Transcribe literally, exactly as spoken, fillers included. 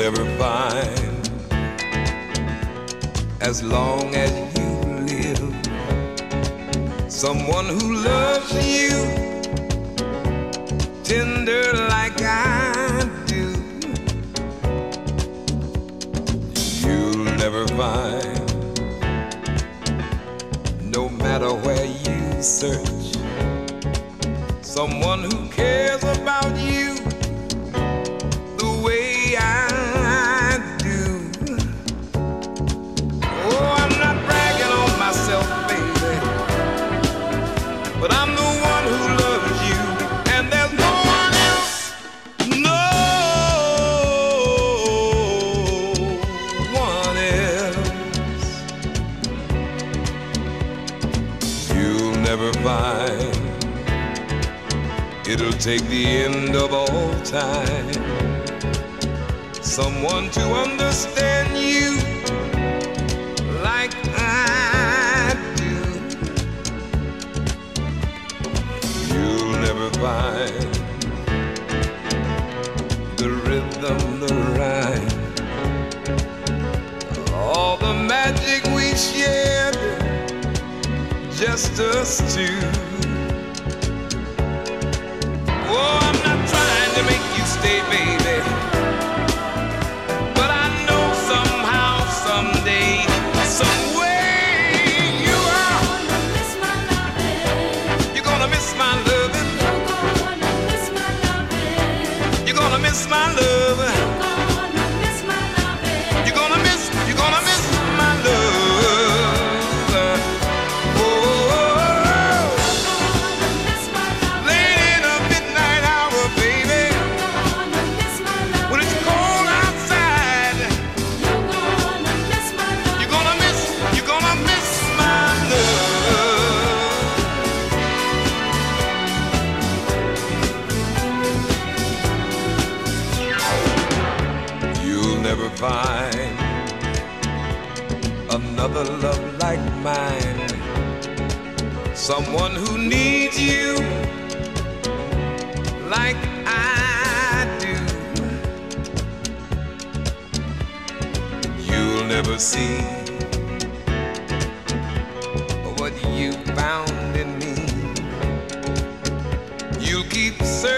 never find, as long as you live, someone who loves you tender like I do. You'll never find, no matter where you search, someone who cares about you the way I do. Oh, I'm not bragging on myself, baby, but I'm the one who loves you, and there's no one else, no one else. You'll never find, it'll take the end of all time, someone to understand you like I do. You'll never find the rhythm, the rhyme, all the magic we shared, just us two. Oh, I'm not trying to make you stay, baby, but I know somehow, someday, some way you are gonna miss my loving. You're gonna miss my loving. You're gonna miss my loving. You're gonna miss, you're gonna miss my love. Never find another love like mine, someone who needs you like I do. You'll never see what you found in me. You'll keep searching